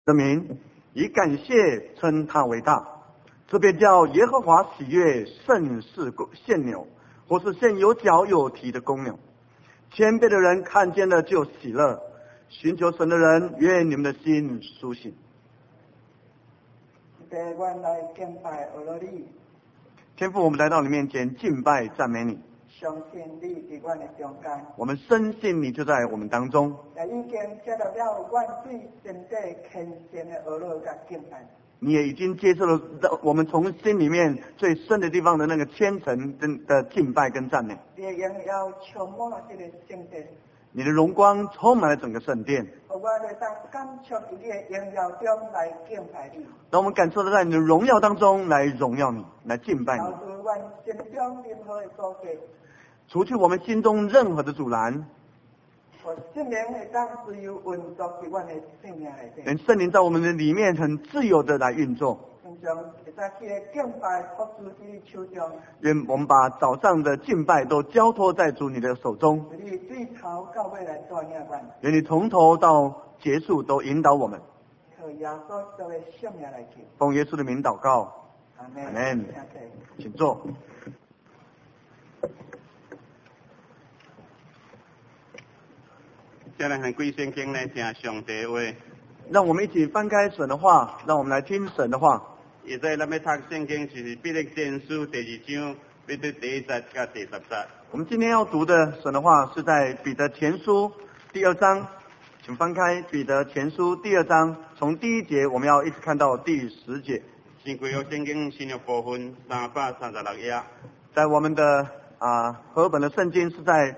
的名，以感谢称他为大。这便叫耶和华喜悦胜似献牛，或是献有角有蹄的公牛。谦卑的人看见了就喜乐，寻求神的人，愿你们的心苏醒。天父，我们来到你面前敬拜赞美你。 相信你在我们的中间， 我们深信你就在我们当中。 也已经接受了我对神的虔诚的阿乐和敬拜。 你也已经接受了我们从心里面最深的地方的那个虔诚的敬拜跟赞美。 你的荣耀充满了这个圣殿， 你的荣光充满了整个圣殿。 我们当感受在你的荣耀中来敬拜你。 让我们感受到在你的荣耀当中来荣耀你，来敬拜你。除去我们心中任何的阻拦，让圣灵在我们的里面很自由的来运作。愿我们把早上的敬拜都交托在主你的手中。愿你从头到结束都引导我们。奉耶稣的名祷告，阿们。请坐。 现在很贵圣经来听上帝话。 让我们一起翻开神的话，让我们来听神的话。 现在咱们读圣经就是彼得前书第2章，彼得第1节到第10节。 我们今天要读的神的话是在彼得前书第2章，请翻开彼得前书第2章，从第1节我们要一直看到第10节。 新规约圣经新约部分336页， 在我们的和本的圣经是在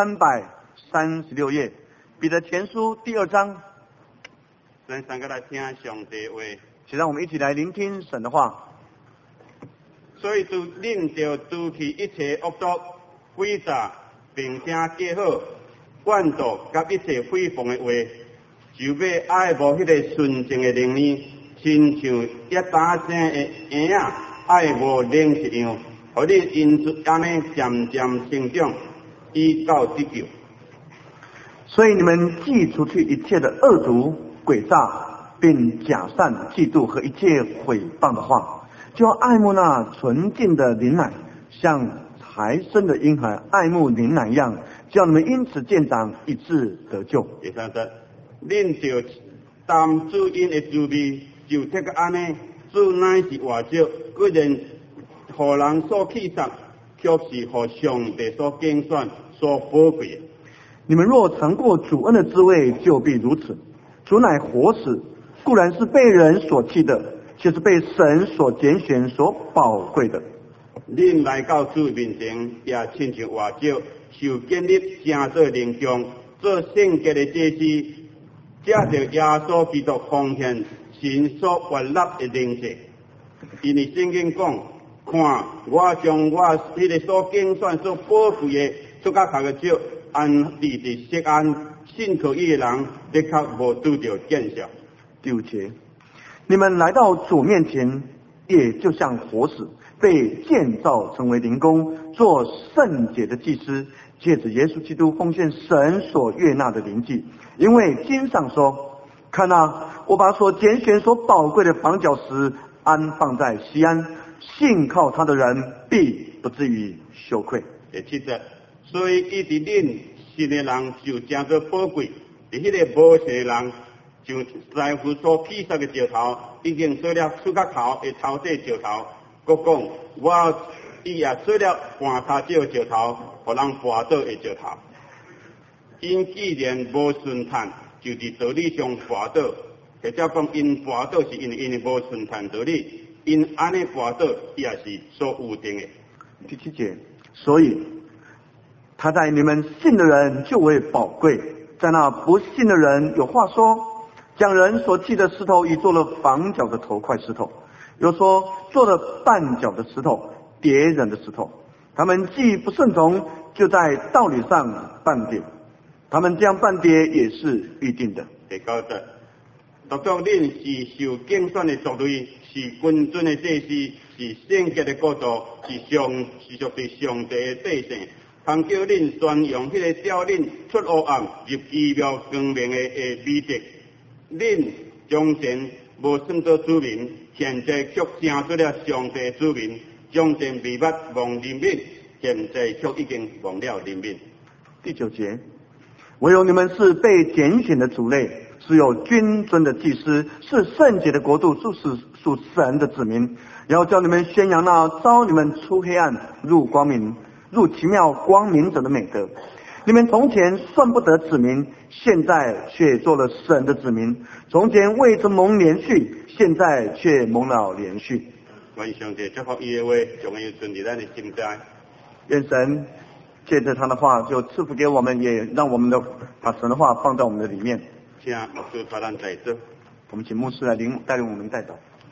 336页。彼得前书第2章， 咱三个来听上帝话。 请让我们一起来聆听神的话。 所以就领着除去一切恶毒、诡诈，并且结好、惯道甲一切诽谤的话，就要爱慕迄个纯正的灵呢，亲像一打生的婴仔爱慕灵一样，互你因此安尼渐渐成长，以到得救。 所以你们既除去一切的恶毒、诡诈，并假善、嫉妒和一切毁谤的话，就要爱慕那纯净的灵奶，像才生的婴孩爱慕灵奶一样，叫你们因此渐长，以致得救。 第3节，恁就担主因的滋味，就这个安尼，主乃是活着，个人互人所弃杀，却是互上帝所拣选、所宝贵的。 你们若尝过主恩的滋味，就必如此。主乃活死，固然是被人所弃的，却是被神所拣选、所宝贵的。 恁来到主面前，也亲像活着，受建立，成做灵宫，做圣洁的祭司，借着耶稣基督奉献神所悦纳的灵祭。因为圣经讲，看我将我迄个所拣选、所宝贵的，做甲头个少。安立的锡安，信靠伊的人，的确无拄着见效。 第5节，你们来到主面前，也就像活死，被建造成为灵宫，做圣洁的祭司，借着耶稣基督奉献神所悦纳的灵祭。因为经上说，看啊，我把所拣选、所宝贵的房角石安放在西安，信靠他的人必不至于羞愧。 第7节。所以，伊伫恁信的人就真个宝贵；伫迄个无信的人，就在乎所劈杀的石头，已经做了出角头的头块石头。佮讲，我伊也做了半塔石石头，互人绊倒的石头。因既然无顺探，就伫道理上绊倒；或者讲，因绊倒是因为无顺探道理，因安尼绊倒也是所有定的。 第7节，所以。他在你们信的人就为宝贵，在那不信的人有话说，将人所弃的石头已做了房角的头块石头，又说做了绊脚的石头，跌人的石头。他们既不顺从，就在道理上绊跌，他们这样绊跌也是预定的。 第9节，独独恁是受拣选的族类，是君尊的祭司，是圣洁的国度，是属于上帝的百姓。通叫恁宣扬迄个叫恁出黑暗入奇妙光明的美德，恁从前无算作子民，现在却成做了上帝子民。从前未捌忘人民，现在却已经忘了人民。 第9节，唯有你们是被拣选的族类，是有君尊的祭司，是圣洁的国度，是属神的子民。然后叫你们宣扬那召你们出黑暗入光明、入奇妙光明者的美德。你们从前算不得子民，现在却做了神的子民；从前未曾蒙连续，现在却蒙了连续。 愿上帝祝福伊的话，将伊存入咱的心在。 愿神借着他的话就赐福给我们，也让我们的把神的话放在我们的里面。 请牧师带咱带走。 我们请牧师来带领我们带走。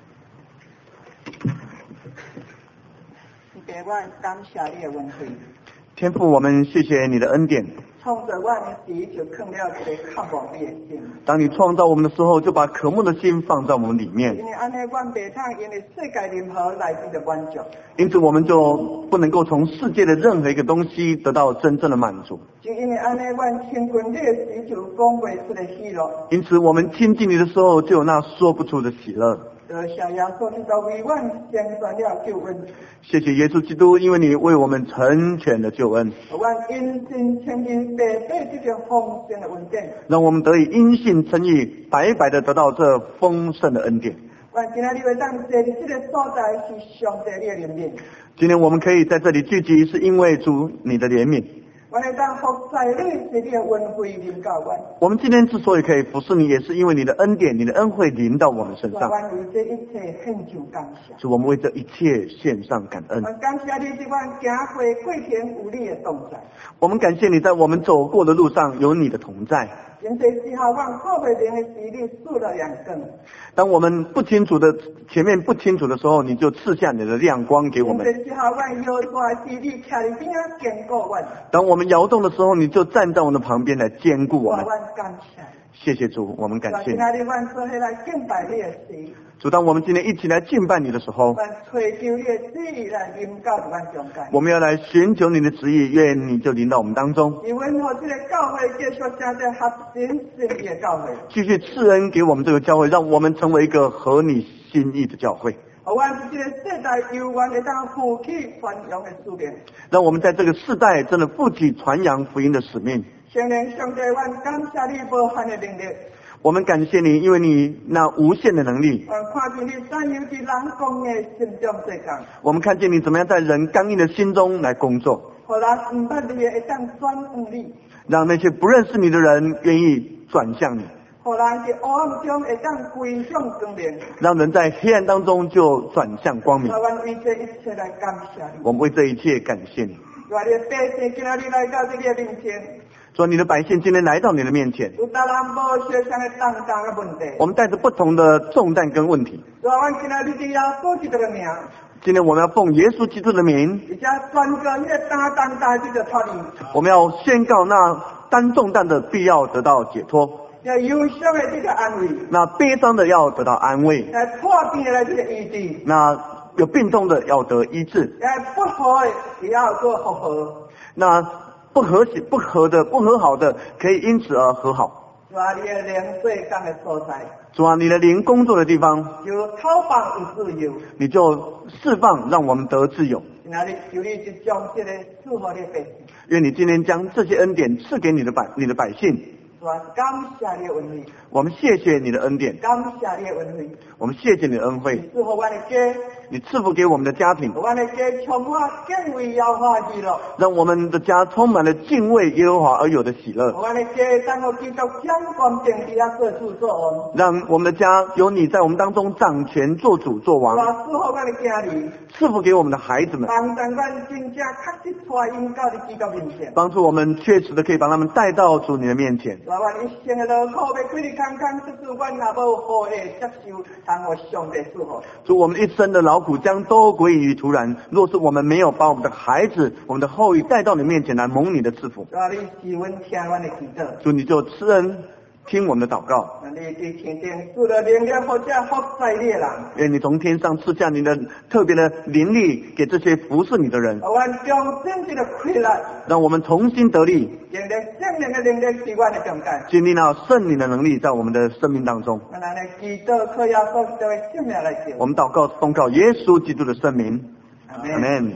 给我感谢你的恩惠。 天父，我们谢谢你的恩典。 创造我的时就放了一个渴望你的心。 当你创造我们的时候，就把渴慕的心放在我们里面。 因为安尼，阮袂通因为世界任何来自的满足。 因此，我们就不能够从世界的任何一个东西得到真正的满足。 就因为安尼，阮亲近你的时就讲袂出的喜乐。 因此，我们亲近你的时候，就有那说不出的喜乐。 谢耶稣基督为阮成全了救恩。 谢谢耶稣基督，因为你为我们成全了救恩， 阮因信称义，白白这个丰盛的恩典。 让我们得以因信称义，白白的得到这丰盛的恩典。 阮今仔日会当坐伫这个所在是上帝你的怜悯。 今天我们可以在这里聚集，是因为主你的怜悯。 阮会当服侍你，是你的恩惠临到阮。 我们今天之所以可以服侍你，也是因为你的恩典、你的恩惠临到我们身上。 阮为这一切献上感谢。 主，我们为这一切献上感恩。 感谢你，是阮行过过程有你的同在。 我们感谢你在我们走过的路上有你的同在。 因这时候，阮看不明的时，你赐了亮光。 当我们不清楚的前面不清楚的时候，你就赐下你的亮光给我们。 因这时候，阮摇大时，你徛伫边仔坚固阮。 当我们摇动的时候，你就站在我们的旁边来坚固我们。 阮感谢。 谢谢主，我们感谢你。 今仔日阮做伙来敬拜你的时。 主，当我们今天一起来敬拜你的时候， 阮追求你的旨意来临到阮中间。 我们要来寻求你的旨意，愿你就临到我们当中。 愿和这个教会继续成为合神心意的教会。 继续赐恩给我们这个教会，让我们成为一个合你心意的教会。 阮这个世代有缘会当负起传扬的使命。让我们在这个世代真的负起传扬福音的使命。 圣灵上帝，阮感谢你无限的能力。 我们感谢你，因为你那无限的能力。 看见你善用在人讲的心中做工。 我们看见你怎么样在人刚硬的心中来工作。 互人唔捌你会当转向你。 让那些不认识你的人愿意转向你。 互人在黑暗中会当归向光明。 让人在黑暗当中就转向光明。 阮为这一切来感谢你。 我们为这一切感谢你。 主啊，你的百姓今仔日来到这个面前。 说你的百姓今天来到你的面前， 有大人无相的重担的问题。 我们带着不同的重担跟问题。 主啊，阮今仔日在耶稣基督的名。 今天我们要奉耶稣基督的名， 而且宣告你的担当大这个脱离。 我们要宣告那担重担的必要得到解脱。 要忧伤的这个安慰。 那悲伤的要得到安慰。 破病的这个医治。 那有病痛的要得医治。 不和的也要做和合。 那不和好的可以因此而和好。 主啊，你的灵最刚的所在。 主啊，你的灵工作的地方， 有逃放有自由。 你就释放，让我们得自由。 那里有你就将这个祝福的百姓。愿你今天将这些恩典赐给你的百姓。 主啊，感谢你的恩惠。 我们谢谢你的恩典。 感谢你的恩惠。 我们谢谢你的恩惠。 赐福我的家。 你赐福给我们的家庭， 我的家充满敬畏耶和华喜乐， 让我们的家充满了敬畏耶和华而有的喜乐。 我的家当我基督掌管政治啊，做主做王， 让我们的家有你在我们当中掌权做主做王。 赐福我的家里， 赐福给我们的孩子们， 帮助我们真正确实带引到的基督面前， 帮助我们确实的可以把他们带到主你的面前。 我们一生的劳苦要规律康康，只是我若无好的接受，让我上帝祝福。 主，我们一生的劳苦将都归于突然，若是我们没有把我们的孩子、我们的后裔带到你面前来蒙你的赐福，主，你就赐恩听我们的祷告。 你对天天赐了灵力或者服在你的人， 愿你从天上赐下你的特别的灵力给这些服侍你的人， 我们重新这个回来， 让我们重新得力， 经历圣灵的灵力是我的中间， 经历到圣灵的能力在我们的生命当中。 我们来祈祷，靠耶稣基督的圣名来求。 我们祷告奉告耶稣基督的圣名， 阿阿门。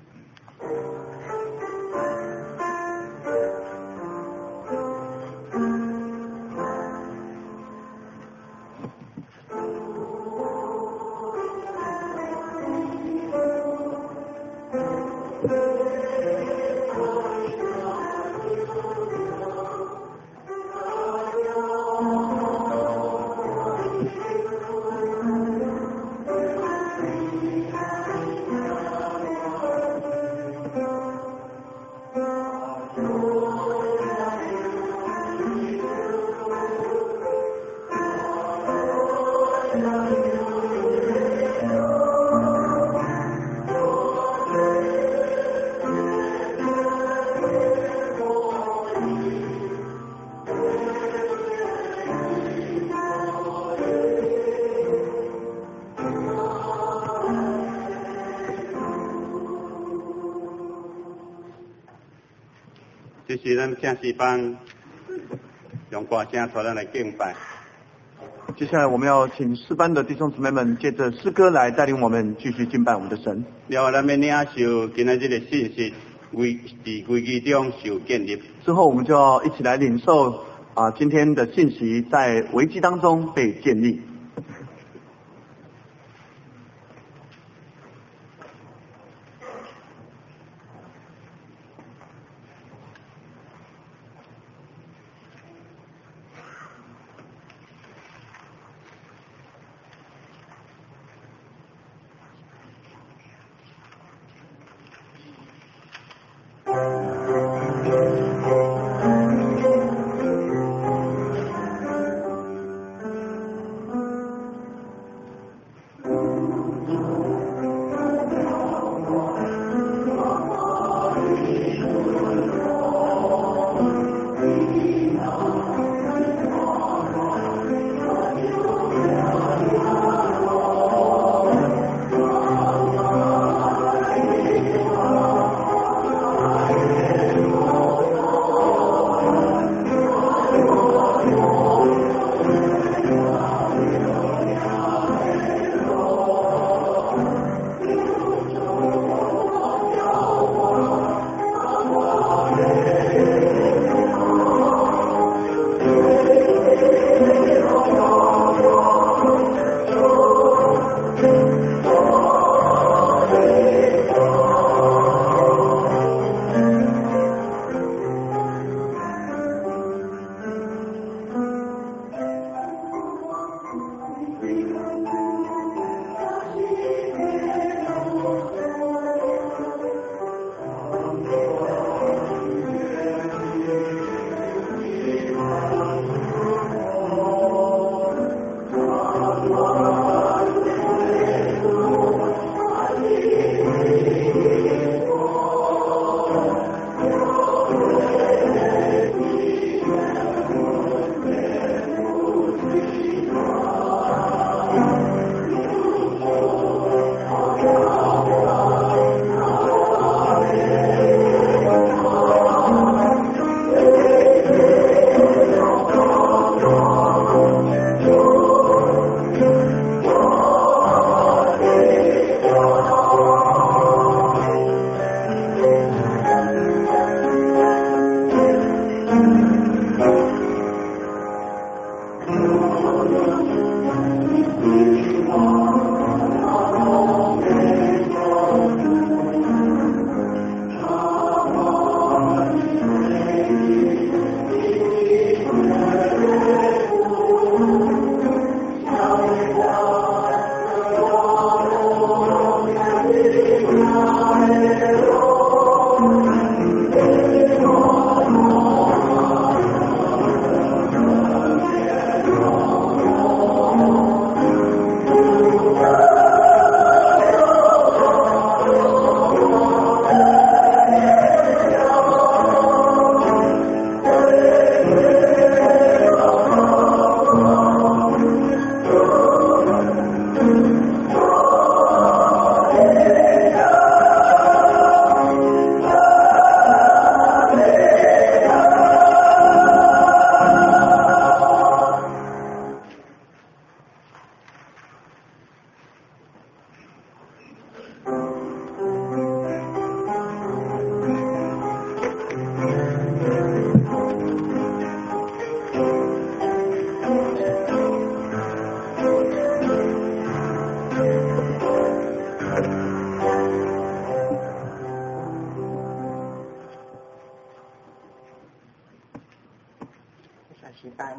这是咱正诗班用歌声带咱来敬拜。 接下来我们要请诗班的弟兄姊妹们借着诗歌来带领我们继续敬拜我们的神。 了后咱要领受今仔日的信息，危机中受建立。 之后我们就要一起来领受今天的信息，在危机当中被建立。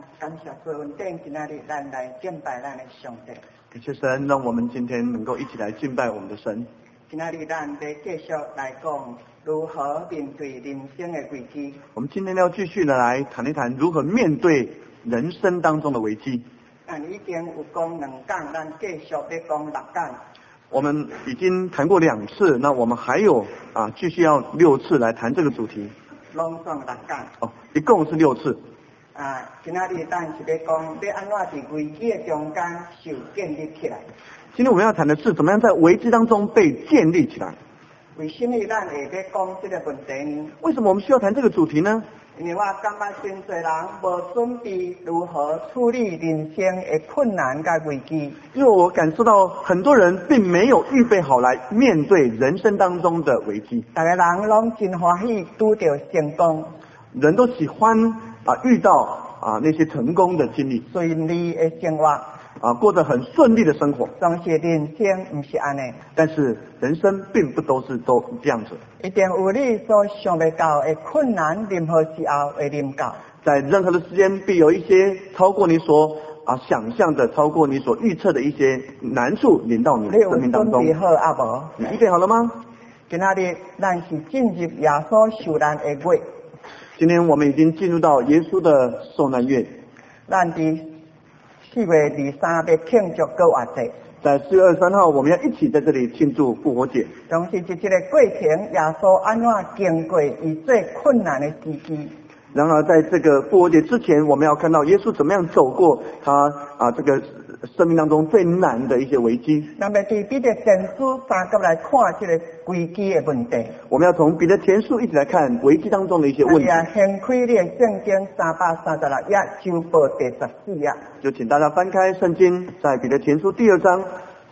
感谢主，稳定今仔日咱来敬拜咱的上帝。 感谢神，让我们今天能够一起来敬拜我们的神。 今仔日咱要继续来讲如何面对人生的危机。 我们今天要继续的来谈一谈如何面对人生当中的危机。 咱已经有讲2讲，咱继续要讲6讲。 我们已经谈过2次，那我们还有继续要6次来谈这个主题。 拢算6讲。 一共是6次。 今仔日咱是要讲要安怎伫危机的中间受建立起来。 今天我们要谈的是怎么样在危机当中被建立起来。 为什么咱会要讲这个问题呢？ 为什么我们需要谈这个主题呢？ 因为我感觉真多人无准备如何处理人生的困难甲危机。 因为我感受到很多人并没有预备好来面对人生当中的危机。 大家人拢真欢喜拄到成功， 人都喜欢遇到那些成功的经历， 顺利的生活。 过得很顺利的生活， 但是人生不是安尼。 但是人生并不都这样子。 一定有你所想不到的困难，任何时候会临到。 在任何的时间，必有一些超过你所想象的、超过你所预测的一些难处临到你的生命当中。 你有准备好无？ 你预备好了吗？ 今仔日咱是进入耶稣受难的月。 今天我们已经进入到耶稣的受难月。 咱伫4月23日庆祝复活节， 在4月23号，我们要一起在这里庆祝复活节。 同时，这个过程，耶稣安怎经过伊最困难的时期。 然而，在这个复活节之前，我们要看到耶稣怎么样走过他这个生命当中最难的一些危机。 那么，伫彼得前书3章来看这个危机的问题。 我们要从彼得前书一起来看危机当中的一些问题。 先开你的圣经336页，周报第14页。 就请大家翻开圣经，在彼得前书第2章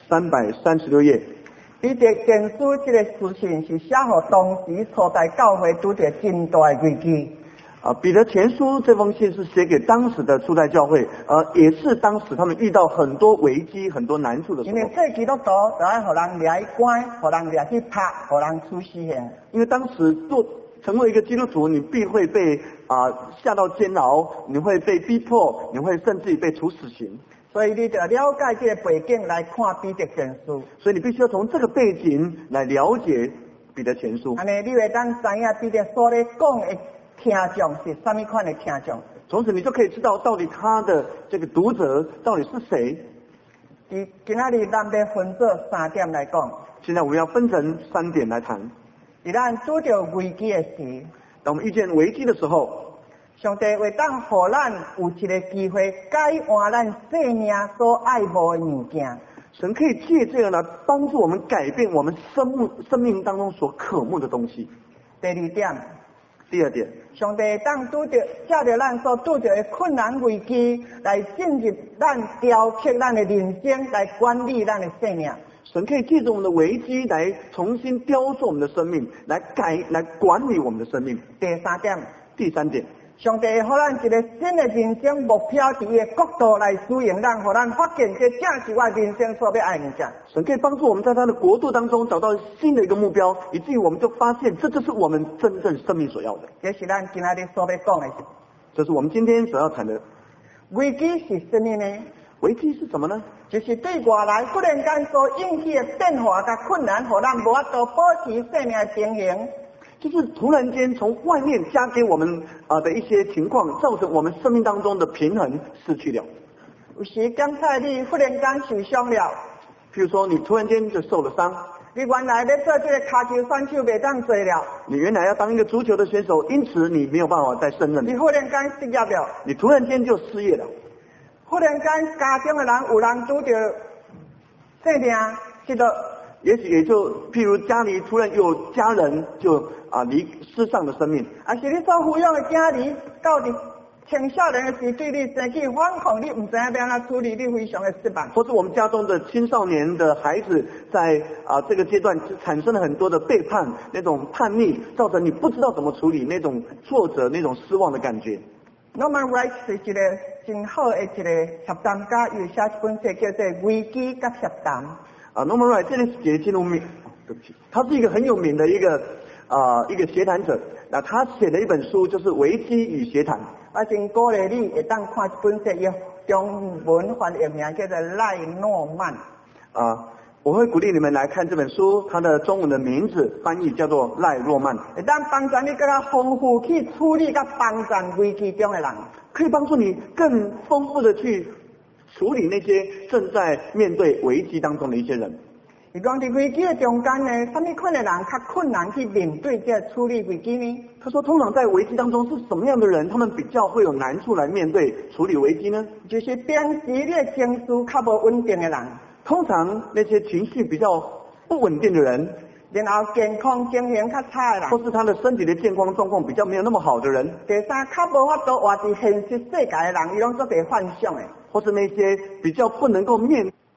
336页。 彼得前书这个书信是写给当时初代教会拄着真大的危机。 彼得前书这封信是写给当时的初代教会，也是当时他们遇到很多危机、很多难处的时候。 因为做基督徒就要互人掠去关，互人掠去拍，互人处死刑。 因为当时成为一个基督徒，你必会被下到监牢，你会被逼迫，你会甚至于被处死刑。 所以你就要了解这个背景来看彼得前书。 所以你必须要从这个背景来了解彼得前书。 安尼你会当知影彼得所咧讲的听众是什么款的听众。 从此你就可以知道到底他的这个读者到底是谁。 今仔日咱要分做3点来讲。 现在我们要分成3点来谈。 在咱拄着危机的时， 当我们遇见危机的时候， 上帝会当互咱有一个机会改换咱生命所爱慕的物件。 神可以借这个呢，帮助我们改变我们生命当中所渴慕的东西。 第2点。 第2点， 上帝当借着咱所拄着的困难危机，来进入咱雕刻咱的人生，来管理咱的生命。 神可以借着我们的危机来重新雕塑我们的生命，来管理我们的生命。 第3点。 第3点， 上帝会给咱一个新的人生目标，伫伊的角度来使用咱，互咱发现这正是我人生所要爱的物件。 神可以帮助我们在他的国度当中找到新的一个目标，以至于我们就发现这就是我们真正生命所要的。 这是咱今仔日所要讲的。 这是我们今天所要谈的。 危机是什么呢？ 危机是什么呢？ 就是对外来忽然间所引起的变化甲困难，互咱无法度保持生命的平衡。 就是突然间从外面加给我们的一些情况，造成我们生命当中的平衡失去了。 有时刚才你忽然间受伤了， 譬如说你突然间就受了伤， 你原来要做这个骹球选手袂当做了， 你原来要当一个足球的选手，因此你没有办法再胜任， 你忽然间失业了， 你突然间就失业了， 忽然间家中的人有人拄着性命失落， 也许也就譬如家里突然有家人就失丧的生命， 啊是你所抚养的囝儿到底青少年的时对你生气反抗，你唔知影要安怎处理，你非常的失望。 或者我们家中的青少年的孩子在这个阶段产生了很多的背叛，那种叛逆，造成你不知道怎么处理那种挫折、那种失望的感觉。 Norman Wright 是一个真好的一个协谈家，又写一本书叫做《危机甲协谈》。 Norman Wright 这里写进入对不起，他是一个很有名的一个协谈者。 那他写的一本书就是《危机与协谈》。 我真鼓励你会当看一本书，用中文翻译名叫做赖诺曼。 我会鼓励你们来看这本书，它的中文的名字翻译叫做赖诺曼， 会当帮助你更加丰富去处理甲帮助危机中的人， 可以帮助你更丰富的去处理那些正在面对危机当中的一些人。 你讲伫危机的中间呢，什么款的人较困难去面对这处理危机呢？ 他说，通常在危机当中是什么样的人，他们比较会有难处来面对处理危机呢？ 就是平时你的情绪较无稳定的人。 通常那些情绪比较不稳定的人， 然后健康情形较差的人， 或是他的身体的健康状况比较没有那么好的人， 第三较无法度活在现实世界的人，伊拢做侪幻想的， 或是那些比较不能够面